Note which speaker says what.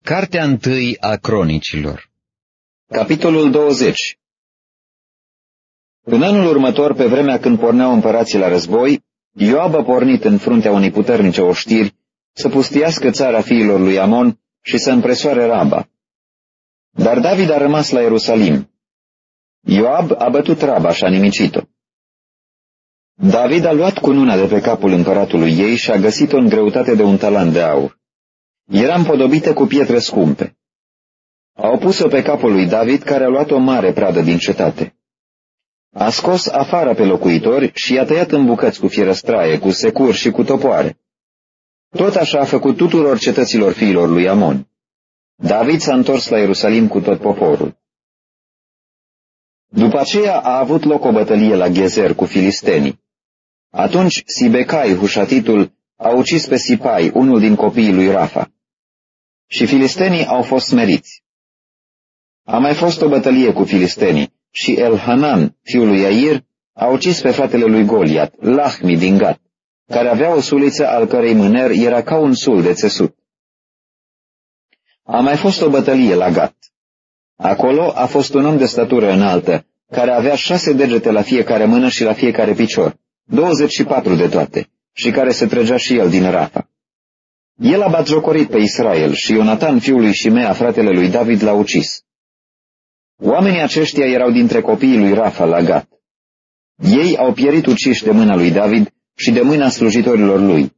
Speaker 1: Cartea întâi a Cronicilor.
Speaker 2: Capitolul 20. În anul următor, pe vremea când porneau împărații la război, Ioab a pornit în fruntea unei puternice oștiri să pustiască țara fiilor lui Amon și să împresoare Raba. Dar David a rămas la Ierusalim. Ioab a bătut Raba și a nimicit-o. David a luat cununa de pe capul împăratului ei și a găsit-o în greutate de 1 talent de aur. Era împodobită cu pietre scumpe. Au pus-o pe capul lui David, care a luat o mare pradă din cetate. A scos afară pe locuitori și i-a tăiat în bucăți cu fierăstraie, cu securi și cu topoare. Tot așa a făcut tuturor cetăților fiilor lui Amon. David s-a întors la Ierusalim cu tot poporul. După aceea a avut loc o bătălie la Ghezer cu filistenii. Atunci Sibecai, Hușatitul, a ucis pe Sipai, unul din copiii lui Rafa. Și filistenii au fost smeriți. A mai fost o bătălie cu filistenii și Elhanan, fiul lui Iair, a ucis pe fratele lui Goliat, Lahmi din Gat, care avea o suliță al cărei mâner era ca un sul de țesut. A mai fost o bătălie la Gat. Acolo a fost un om de statură înaltă, care avea 6 degete la fiecare mână și la fiecare picior, 24 de toate, și care se trăgea și el din Rafa. El a batjocorit pe Israel și Ionatan, fiul lui Shimea, fratele lui David, l-a ucis. Oamenii aceștia erau dintre copiii lui Rafa la Gat. Ei au pierit uciși de mâna lui David și de mâna slujitorilor lui,